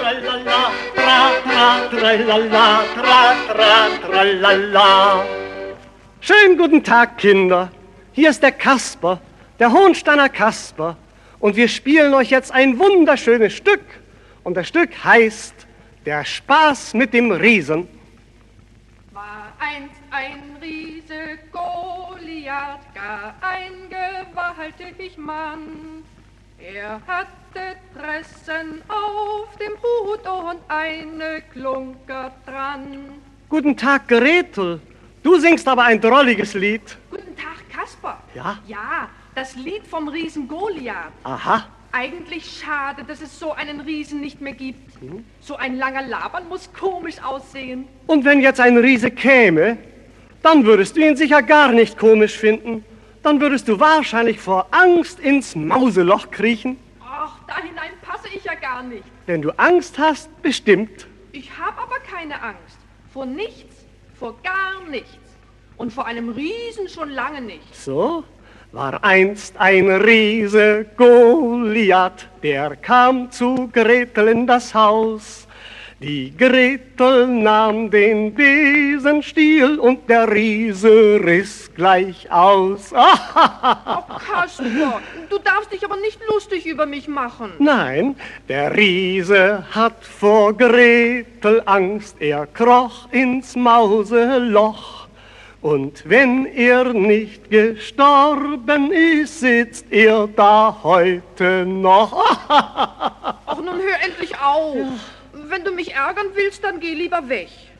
tralala, tra, tra, tralala, tra, tra, tralala. Schönen guten Tag, Kinder. Hier ist der Kasper, der Hohensteiner Kasper. Und wir spielen euch jetzt ein wunderschönes Stück. Und das Stück heißt Der Spaß mit dem Riesen. War einst ein Riese Goliath, gar ein gewaltig Mann. Er hatte Tressen auf dem Hut und eine Klunker dran. Guten Tag, Gretel. Du singst aber ein drolliges Lied. Guten Tag, Kasper. Ja? Ja, das Lied vom Riesen Goliath. Aha. Eigentlich schade, dass es so einen Riesen nicht mehr gibt. So ein langer Labern muss komisch aussehen. Und wenn jetzt ein Riese käme, dann würdest du ihn sicher gar nicht komisch finden. Dann würdest du wahrscheinlich vor Angst ins Mauseloch kriechen. Ach, da hinein passe ich ja gar nicht. Wenn du Angst hast, bestimmt. Ich habe aber keine Angst. Vor nichts, vor gar nichts. Und vor einem Riesen schon lange nicht. So war einst ein Riese Goliath, der kam zu Gretel in das Haus. Die Gretel nahm den Besenstiel und der Riese riss gleich aus. Oh, Kasper, du darfst dich aber nicht lustig über mich machen. Nein, der Riese hat vor Gretel Angst, er kroch ins Mauseloch. Und wenn er nicht gestorben ist, sitzt er da heute noch. Ach, nun hör endlich auf. Wenn du mich ärgern willst, dann geh lieber weg.